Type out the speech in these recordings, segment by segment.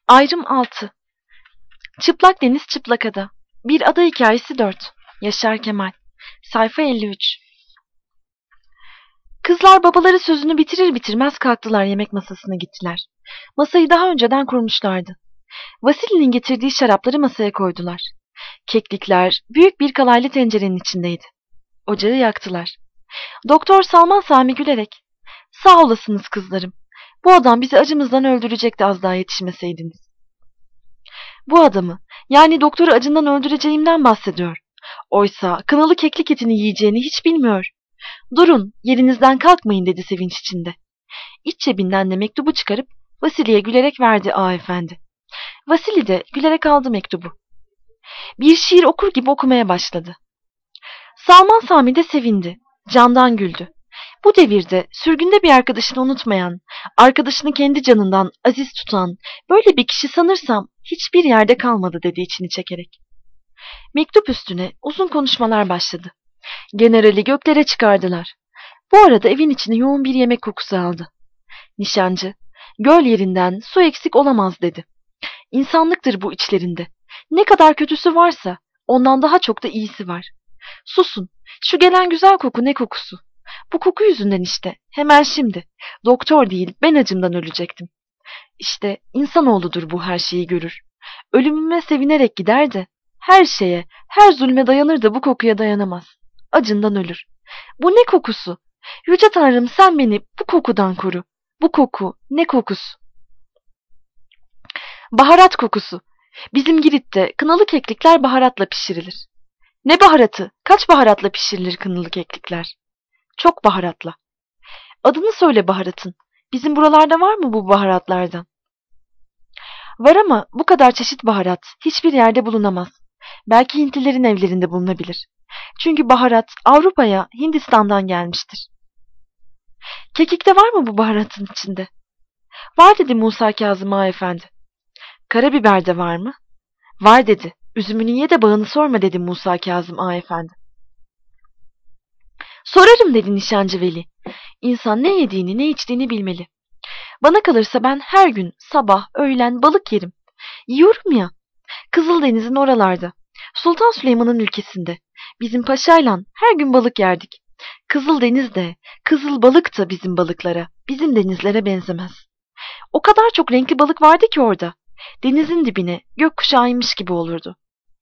Ayrım 6. Çıplak deniz çıplak ada. Bir ada hikayesi 4. Yaşar Kemal. Sayfa 53. Kızlar babaları sözünü bitirir bitirmez kalktılar, yemek masasına gittiler. Masayı daha önceden kurmuşlardı. Vasili'nin getirdiği şarapları masaya koydular. Keklikler büyük bir kalaylı tencerenin içindeydi. Ocağı yaktılar. Doktor Salman Sami gülerek, "Sağ olasınız kızlarım. Bu adam bizi acımızdan öldürecekti az daha yetişmeseydiniz." Bu adamı, yani doktoru acından öldüreceğimden bahsediyor. Oysa kınalı keklik etini yiyeceğini hiç bilmiyor. "Durun, yerinizden kalkmayın," dedi sevinç içinde. İç cebinden de mektubu çıkarıp Vasili'ye gülerek verdi ağa efendi. Vasili de gülerek aldı mektubu. Bir şiir okur gibi okumaya başladı. Salman Sami de sevindi, candan güldü. Bu devirde sürgünde bir arkadaşını unutmayan, arkadaşını kendi canından aziz tutan böyle bir kişi sanırsam hiçbir yerde kalmadı, dedi içini çekerek. Mektup üstüne uzun konuşmalar başladı. Generali göklere çıkardılar. Bu arada evin içine yoğun bir yemek kokusu aldı. Nişancı, "Göl yerinden su eksik olamaz," dedi. "İnsanlıktır bu içlerinde. Ne kadar kötüsü varsa ondan daha çok da iyisi var. Susun, şu gelen güzel koku ne kokusu? Bu koku yüzünden işte, hemen şimdi, doktor değil ben acımdan ölecektim. İşte insanoğludur bu, her şeyi görür. Ölümüme sevinerek gider de, her şeye, her zulme dayanır da bu kokuya dayanamaz. Acından ölür. Bu ne kokusu? Yüce Tanrım, sen beni bu kokudan koru. Bu koku ne kokusu?" Baharat kokusu. Bizim Girit'te kınalı keklikler baharatla pişirilir. "Ne baharatı? Kaç baharatla pişirilir kınalı keklikler?" "Çok baharatla." "Adını söyle baharatın. Bizim buralarda var mı bu baharatlardan?" "Var ama bu kadar çeşit baharat hiçbir yerde bulunamaz. Belki Hintlilerin evlerinde bulunabilir. Çünkü baharat Avrupa'ya Hindistan'dan gelmiştir." "Kekikte var mı bu baharatın içinde?" "Var," dedi Musa Kazım Ağa efendi. "Karabiber de var mı?" "Var," dedi. "Üzümünü ye de bağını sorma," dedi Musa Kazım Ağa efendi. "Sorarım," dedi Nişancı Veli. "İnsan ne yediğini ne içtiğini bilmeli. Bana kalırsa ben her gün sabah öğlen balık yerim. Yiyorum ya. Kızıldeniz'in oralarda. Sultan Süleyman'ın ülkesinde. Bizim paşayla her gün balık yerdik. Kızıldeniz de, kızıl balık da bizim balıklara, bizim denizlere benzemez. O kadar çok renkli balık vardı ki orada. Denizin dibine gökkuşağıymış gibi olurdu."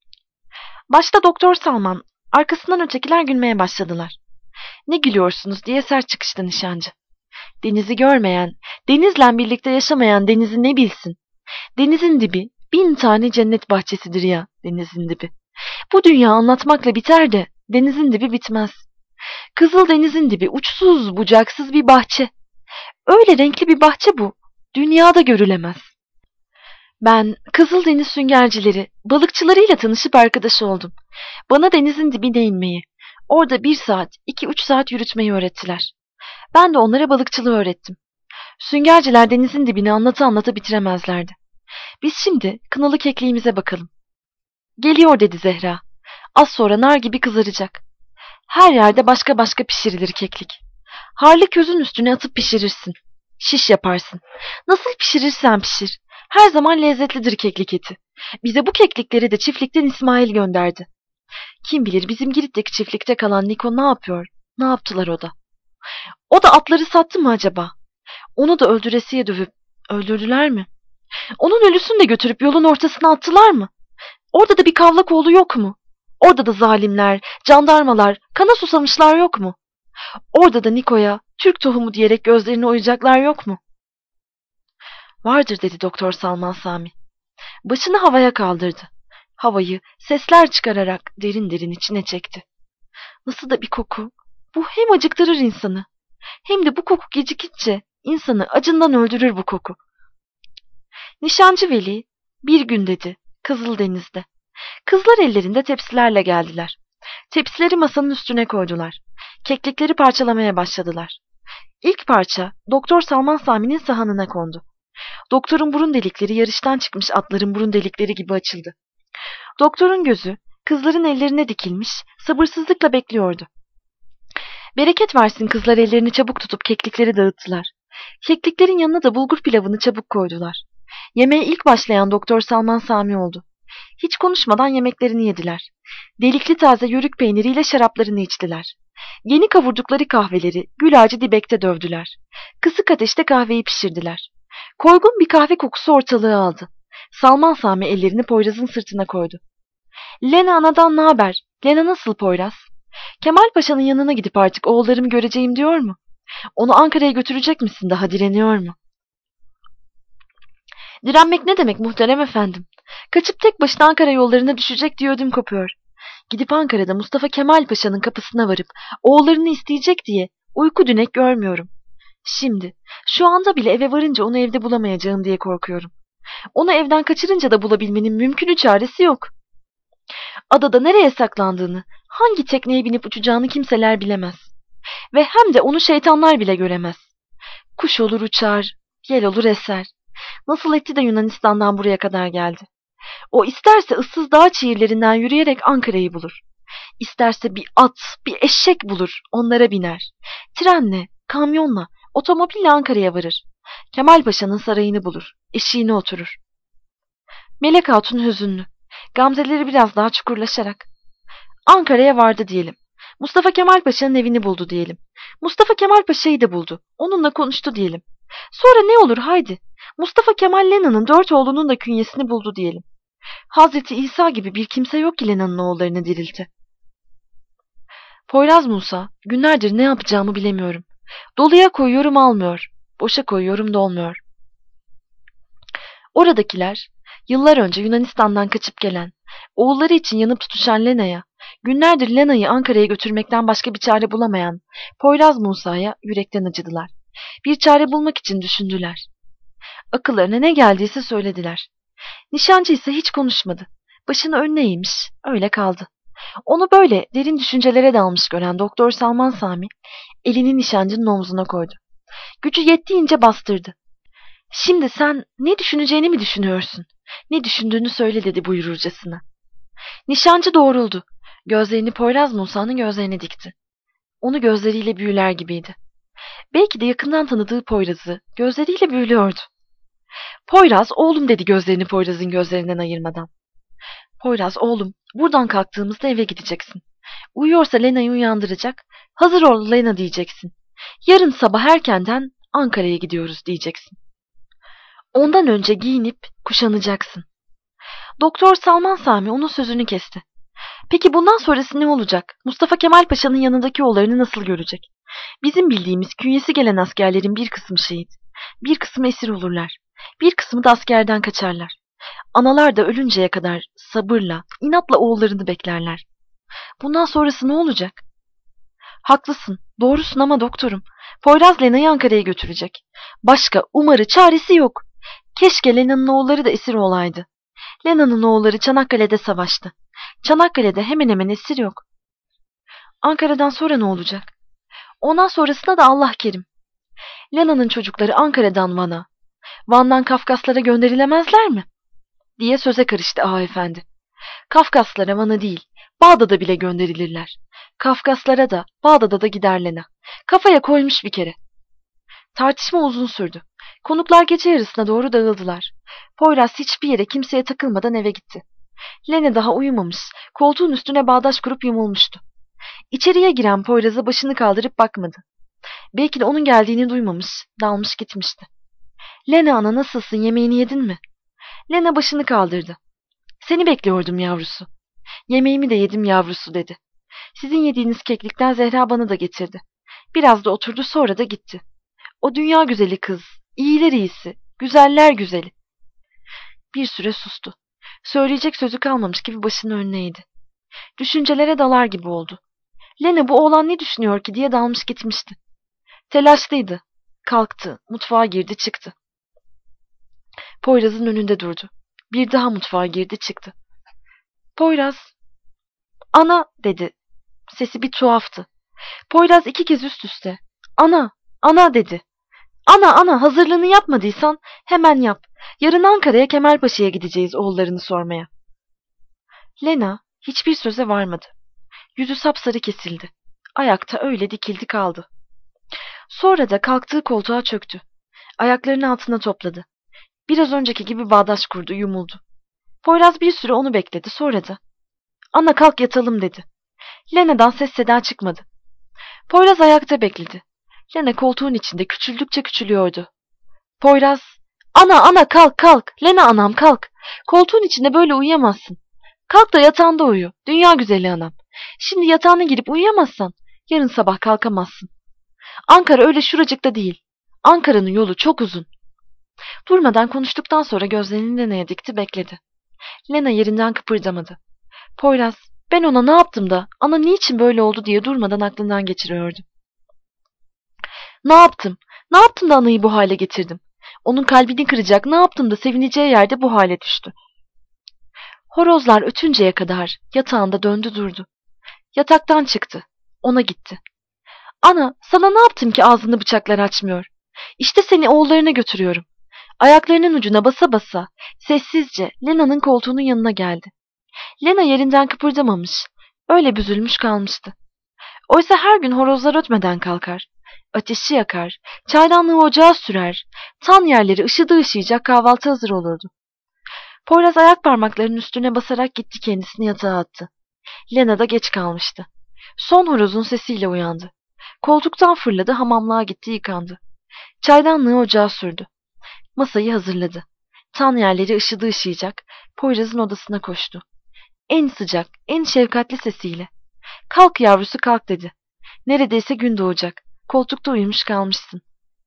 Başta Doktor Salman, arkasından ötekiler gülmeye başladılar. "Ne gülüyorsunuz?" diye sert çıkıştı nişancı. "Denizi görmeyen, denizle birlikte yaşamayan denizi ne bilsin? Denizin dibi 1000 tane cennet bahçesidir ya, denizin dibi. Bu dünya anlatmakla biter de denizin dibi bitmez. Kızıldeniz'in dibi uçsuz bucaksız bir bahçe. Öyle renkli bir bahçe bu, dünyada görülemez. Ben Kızıldeniz süngercileri, balıkçılarıyla tanışıp arkadaş oldum. Bana denizin dibine inmeyi, orada 1 saat, 2-3 saat yürütmeyi öğrettiler. Ben de onlara balıkçılığı öğrettim. Süngerciler denizin dibini anlata anlata bitiremezlerdi. Biz şimdi kınalı kekliğimize bakalım." "Geliyor," dedi Zehra. "Az sonra nar gibi kızaracak. Her yerde başka başka pişirilir keklik. Harlı közün üstüne atıp pişirirsin. Şiş yaparsın. Nasıl pişirirsen pişir. Her zaman lezzetlidir keklik eti. Bize bu keklikleri de çiftlikten İsmail gönderdi. Kim bilir bizim Girit'teki çiftlikte kalan Niko ne yapıyor? Ne yaptılar o da? O da atları sattı mı acaba? Onu da öldüresiye dövüp öldürdüler mi? Onun ölüsünü de götürüp yolun ortasına attılar mı? Orada da bir Kavlakoğlu yok mu? Orada da zalimler, jandarmalar, kana susamışlar yok mu? Orada da Niko'ya Türk tohumu diyerek gözlerini oyacaklar yok mu?" "Vardır," dedi Doktor Salman Sami. Başını havaya kaldırdı. Havayı sesler çıkararak derin derin içine çekti. "Nasıl da bir koku. Bu hem acıktırır insanı, hem de bu koku gecikince insanı acından öldürür bu koku." Nişancı Veli, bir gün dedi, Kızıldeniz'de. Kızlar ellerinde tepsilerle geldiler. Tepsileri masanın üstüne koydular. Keklikleri parçalamaya başladılar. İlk parça Doktor Salman Sami'nin sahanına kondu. Doktorun burun delikleri yarıştan çıkmış atların burun delikleri gibi açıldı. Doktorun gözü kızların ellerine dikilmiş, sabırsızlıkla bekliyordu. Bereket versin, kızlar ellerini çabuk tutup keklikleri dağıttılar. Kekliklerin yanına da bulgur pilavını çabuk koydular. Yemeğe ilk başlayan Doktor Salman Sami oldu. Hiç konuşmadan yemeklerini yediler. Delikli taze yörük peyniriyle şaraplarını içtiler. Yeni kavurdukları kahveleri gül ağacı dibekte dövdüler. Kısık ateşte kahveyi pişirdiler. Koygun bir kahve kokusu ortalığı aldı. Salman Sami ellerini Poyraz'ın sırtına koydu. Lena anadan ne haber? Lena nasıl Poyraz? Kemal Paşa'nın yanına gidip artık oğullarımı göreceğim diyor mu? Onu Ankara'ya götürecek misin, daha direniyor mu? Direnmek ne demek muhterem efendim? Kaçıp tek başına Ankara yollarına düşecek diye ödüm kopuyor. Gidip Ankara'da Mustafa Kemal Paşa'nın kapısına varıp oğullarını isteyecek diye uyku dünek görmüyorum. Şimdi, şu anda bile eve varınca onu evde bulamayacağım diye korkuyorum. Onu evden kaçırınca da bulabilmenin mümkünü çaresi yok. Adada nereye saklandığını, hangi tekneye binip uçacağını kimseler bilemez. Ve hem de onu şeytanlar bile göremez. Kuş olur uçar, yel olur eser. Nasıl etti de Yunanistan'dan buraya kadar geldi. O isterse ıssız dağ çiğirlerinden yürüyerek Ankara'yı bulur. İsterse bir at, bir eşek bulur, onlara biner. Trenle, kamyonla, otomobille Ankara'ya varır. Kemal Paşa'nın sarayını bulur, eşiğine oturur. Melek Hatun hüzünlü, gamzeleri biraz daha çukurlaşarak. Ankara'ya vardı diyelim. Mustafa Kemal Paşa'nın evini buldu diyelim. Mustafa Kemal Paşa'yı da buldu, onunla konuştu diyelim. Sonra ne olur haydi. Mustafa Kemal Lena'nın 4 oğlunun da künyesini buldu diyelim. Hazreti İsa gibi bir kimse yok ki Lena'nın oğullarını dirilti. Poyraz Musa, günlerdir ne yapacağımı bilemiyorum. Doluya koyuyorum almıyor, boşa koyuyorum dolmuyor. Oradakiler, yıllar önce Yunanistan'dan kaçıp gelen, oğulları için yanıp tutuşan Lena'ya, günlerdir Lena'yı Ankara'ya götürmekten başka bir çare bulamayan Poyraz Musa'ya yürekten acıdılar. Bir çare bulmak için düşündüler. Akıllarına ne geldiyse söylediler. Nişancı ise hiç konuşmadı. Başını önüne eğmiş, öyle kaldı. Onu böyle derin düşüncelere dalmış gören Doktor Salman Sami, elini nişancının omzuna koydu. Gücü yettiğince bastırdı. Şimdi sen ne düşüneceğini mi düşünüyorsun? Ne düşündüğünü söyle dedi buyururcasına. Nişancı doğruldu. Gözlerini Poyraz Musa'nın gözlerine dikti. Onu gözleriyle büyüler gibiydi. Belki de yakından tanıdığı Poyraz'ı gözleriyle büyülüyordu. Poyraz, oğlum dedi gözlerini Poyraz'ın gözlerinden ayırmadan. Poyraz, oğlum, buradan kalktığımızda eve gideceksin. Uyuyorsa Lena'yı uyandıracak, hazır ol Lena diyeceksin. Yarın sabah erkenden Ankara'ya gidiyoruz diyeceksin. Ondan önce giyinip kuşanacaksın. Doktor Salman Sami onun sözünü kesti. Peki bundan sonrası ne olacak? Mustafa Kemal Paşa'nın yanındaki oğullarını nasıl görecek? Bizim bildiğimiz künyesi gelen askerlerin bir kısmı şehit, bir kısmı esir olurlar, bir kısmı da askerden kaçarlar. Analar da ölünceye kadar sabırla, inatla oğullarını beklerler. Bundan sonrası ne olacak? Haklısın, doğrusun ama doktorum. Poyraz Lena'yı Ankara'ya götürecek. Başka umarı çaresi yok. Keşke Lena'nın oğulları da esir olaydı. Lena'nın oğulları Çanakkale'de savaştı. Çanakkale'de hemen hemen esir yok. Ankara'dan sonra ne olacak? Ondan sonrasında da Allah kerim. Lena'nın çocukları Ankara'dan Van'a, Van'dan Kafkaslara gönderilemezler mi? Diye söze karıştı ağa efendi. Kafkaslara Van'a değil, Bağdat'a bile gönderilirler. Kafkaslara da, Bağdat'a da gider Lena. Kafaya koymuş bir kere. Tartışma uzun sürdü. Konuklar gece yarısına doğru dağıldılar. Poyraz hiçbir yere kimseye takılmadan eve gitti. Lena daha uyumamış, koltuğun üstüne bağdaş kurup yumulmuştu. İçeriye giren Poyraz'a başını kaldırıp bakmadı. Belki de onun geldiğini duymamış, dalmış gitmişti. Lena ana nasılsın, yemeğini yedin mi? Lena başını kaldırdı. Seni bekliyordum yavrusu. Yemeğimi de yedim yavrusu dedi. Sizin yediğiniz keklikten Zehra bana da getirdi. Biraz da oturdu sonra da gitti. O dünya güzeli kız, iyiler iyisi, güzeller güzeli. Bir süre sustu. Söyleyecek sözü kalmamış gibi başını önüne eğdi. Düşüncelere dalar gibi oldu. Lena bu oğlan ne düşünüyor ki diye dalmış gitmişti. Telaşlıydı. Kalktı, mutfağa girdi çıktı. Poyraz'ın önünde durdu. Bir daha mutfağa girdi çıktı. Poyraz, ana dedi. Sesi bir tuhaftı. Poyraz 2 kez üst üste. Ana, ana dedi. Ana hazırlığını yapmadıysan hemen yap. Yarın Ankara'ya Kemalpaşa'ya gideceğiz oğullarını sormaya. Lena hiçbir söze varmadı. Yüzü sapsarı kesildi. Ayakta öyle dikildi kaldı. Sonra da kalktığı koltuğa çöktü. Ayaklarını altına topladı. Biraz önceki gibi bağdaş kurdu, yumuldu. Poyraz bir süre onu bekledi, sonra da "Ana kalk yatalım" dedi. Lena'dan ses seda çıkmadı. Poyraz ayakta bekledi. Lena koltuğun içinde küçüldükçe küçülüyordu. Poyraz, "Ana, ana kalk kalk, Lena anam kalk. Koltuğun içinde böyle uyuyamazsın. Kalk da yatağında uyu, dünya güzeli anam. Şimdi yatağına girip uyuyamazsan yarın sabah kalkamazsın. Ankara öyle şuracıkta değil. Ankara'nın yolu çok uzun." Durmadan konuştuktan sonra gözlerini Lena'ya dikti, bekledi. Lena yerinden kıpırdamadı. Poyraz, ben ona ne yaptım da, ana niçin böyle oldu diye durmadan aklından geçiriyordu. Ne yaptım? Ne yaptım da anayı bu hale getirdim? Onun kalbini kıracak ne yaptım da sevineceği yerde bu hale düştü. Horozlar ötünceye kadar yatağında döndü durdu. Yataktan çıktı. Ona gitti. "Ana, sana ne yaptım ki ağzını bıçaklar açmıyor? İşte seni oğullarına götürüyorum." Ayaklarının ucuna basa basa sessizce Lena'nın koltuğunun yanına geldi. Lena yerinden kıpırdamamış, öyle büzülmüş kalmıştı. Oysa her gün horozlar ötmeden kalkar, ateşi yakar, çaydanlığı ocağa sürer, tan yerleri ışıdı ışıyacak kahvaltı hazır olurdu. Poyraz ayak parmaklarının üstüne basarak gitti, kendisini yatağa attı. Lena da geç kalmıştı. Son horozun sesiyle uyandı. Koltuktan fırladı, hamamlığa gitti, yıkandı. Çaydanlığı ocağa sürdü. Masayı hazırladı. Tan yerleri ışıdı ışıyacak, Poyraz'ın odasına koştu. En sıcak, en şefkatli sesiyle. "Kalk yavrusu kalk" dedi. "Neredeyse gün doğacak. Koltukta uyumuş kalmışsın."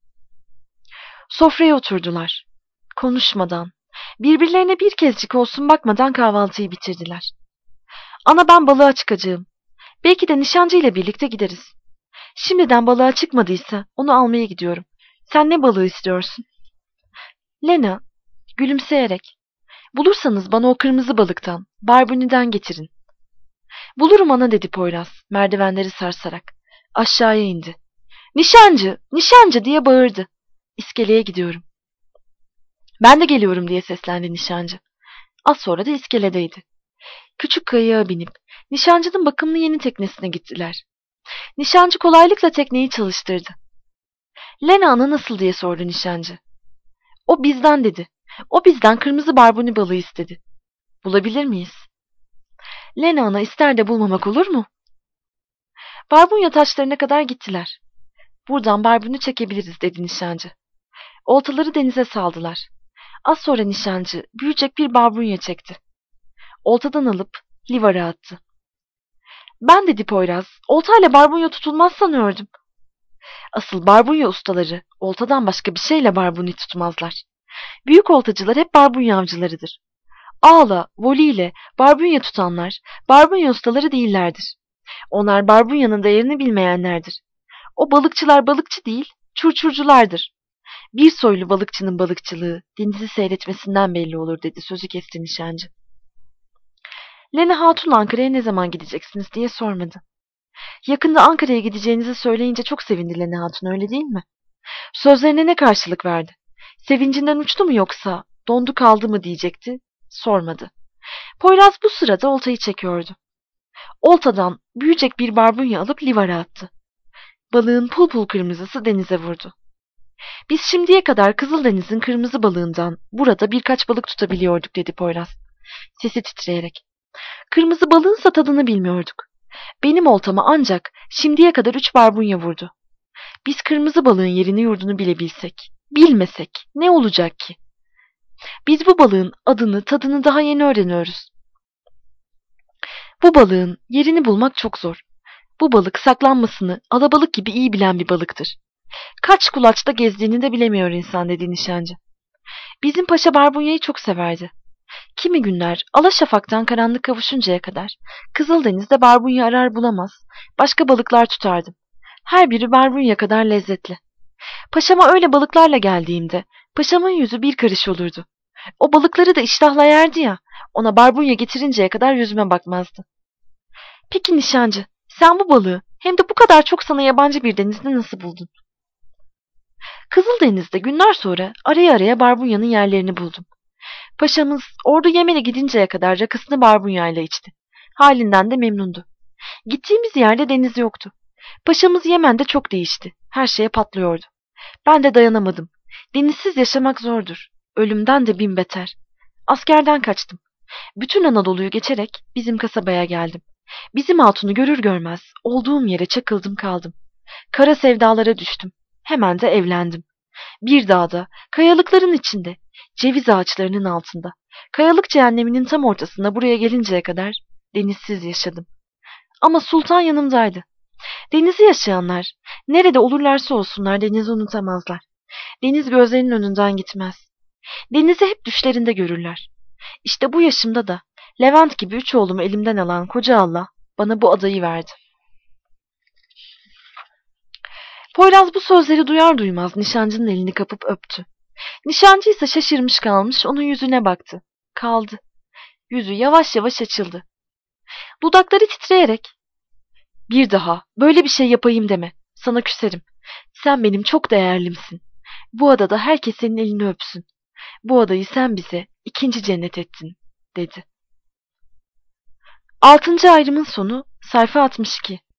Sofraya oturdular. Konuşmadan, birbirlerine bir kezcik olsun bakmadan kahvaltıyı bitirdiler. "Ana, ben balığa çıkacağım. Belki de nişancı ile birlikte gideriz. Şimdiden balığa çıkmadıysa onu almaya gidiyorum. Sen ne balığı istiyorsun?" Lena gülümseyerek, "Bulursanız bana o kırmızı balıktan, barbuniden getirin." "Bulurum ana" dedi Poyraz merdivenleri sarsarak. Aşağıya indi. "Nişancı, nişancı" diye bağırdı. "İskeleye gidiyorum." "Ben de geliyorum" diye seslendi nişancı. Az sonra da iskeledeydi. Küçük kayığa binip nişancının bakımlı yeni teknesine gittiler. Nişancı kolaylıkla tekneyi çalıştırdı. "Lena ana nasıl?" diye sordu nişancı. "O bizden" dedi. "O bizden kırmızı barbuni balığı istedi. Bulabilir miyiz?" "Lena ana ister de bulmamak olur mu?" Barbunya taşlarına kadar gittiler. "Buradan barbunu çekebiliriz" dedi nişancı. Oltaları denize saldılar. Az sonra nişancı büyüyecek bir barbunya çekti. Oltadan alıp livara attı. "Ben" dedi Poyraz, "oltayla barbunya tutulmaz sanıyordum." Asıl barbunya ustaları oltadan başka bir şeyle barbunya tutmazlar. Büyük oltacılar hep barbunya avcılarıdır. Ağla, voliyle barbunya tutanlar barbunya ustaları değillerdir. Onlar barbunyanın değerini bilmeyenlerdir. O balıkçılar balıkçı değil, çurçurculardır. Bir soylu balıkçının balıkçılığı denizi seyretmesinden belli olur dedi, sözü kesti nişancı. Lena Hatun Ankara'ya ne zaman gideceksiniz diye sormadı. Yakında Ankara'ya gideceğinizi söyleyince çok sevindi Lena Hatun, öyle değil mi? Sözlerine ne karşılık verdi? Sevincinden uçtu mu yoksa dondu kaldı mı diyecekti, sormadı. Poyraz bu sırada oltayı çekiyordu. Oltadan büyüyecek bir barbunya alıp livara attı. Balığın pul pul kırmızısı denize vurdu. "Biz şimdiye kadar Kızıldeniz'in kırmızı balığından burada birkaç balık tutabiliyorduk" dedi Poyraz, sesi titreyerek. "Kırmızı balığınsa tadını bilmiyorduk. Benim oltama ancak şimdiye kadar 3 barbunya vurdu. Biz kırmızı balığın yerini yurdunu bile bilsek, bilmesek ne olacak ki? Biz bu balığın adını, tadını daha yeni öğreniyoruz. Bu balığın yerini bulmak çok zor. Bu balık saklanmasını alabalık gibi iyi bilen bir balıktır. Kaç kulaçta gezdiğini de bilemiyor insan" dedi nişancı. "Bizim paşa barbunyayı çok severdi. Kimi günler Alaşafak'tan karanlık kavuşuncaya kadar Kızıldeniz'de barbunya arar bulamaz, başka balıklar tutardım. Her biri barbunya kadar lezzetli. Paşama öyle balıklarla geldiğimde paşamın yüzü bir karış olurdu. O balıkları da iştahla yerdi ya, ona barbunya getirinceye kadar yüzüme bakmazdı." "Peki nişancı, sen bu balığı hem de bu kadar çok sana yabancı bir denizde nasıl buldun?" "Kızıldeniz'de günler sonra araya araya barbunyanın yerlerini buldum. Paşamız ordu Yemen'e gidinceye kadar rakısını barbunyayla içti. Halinden de memnundu. Gittiğimiz yerde deniz yoktu. Paşamız Yemen'de çok değişti. Her şeye patlıyordu. Ben de dayanamadım. Denizsiz yaşamak zordur. Ölümden de bin beter. Askerden kaçtım. Bütün Anadolu'yu geçerek bizim kasabaya geldim. Bizim hatunu görür görmez olduğum yere çakıldım kaldım. Kara sevdalara düştüm. Hemen de evlendim. Bir dağda, kayalıkların içinde, ceviz ağaçlarının altında, kayalık cehenneminin tam ortasında buraya gelinceye kadar denizsiz yaşadım. Ama sultan yanımdaydı. Denizi yaşayanlar, nerede olurlarsa olsunlar denizi unutamazlar. Deniz gözlerinin önünden gitmez. Denizi hep düşlerinde görürler. İşte bu yaşımda da Levent gibi üç oğlumu elimden alan koca Allah bana bu adayı verdi. Poyraz bu sözleri duyar duymaz nişancının elini kapıp öptü. Nişancı ise şaşırmış kalmış onun yüzüne baktı. Kaldı. Yüzü yavaş yavaş açıldı. Dudakları titreyerek "Bir daha böyle bir şey yapayım deme. Sana küserim. Sen benim çok değerlimsin. Bu adada herkes senin elini öpsün. Bu adayı sen bize ikinci cennet ettin," dedi. 6. ayrımın sonu sayfa 62.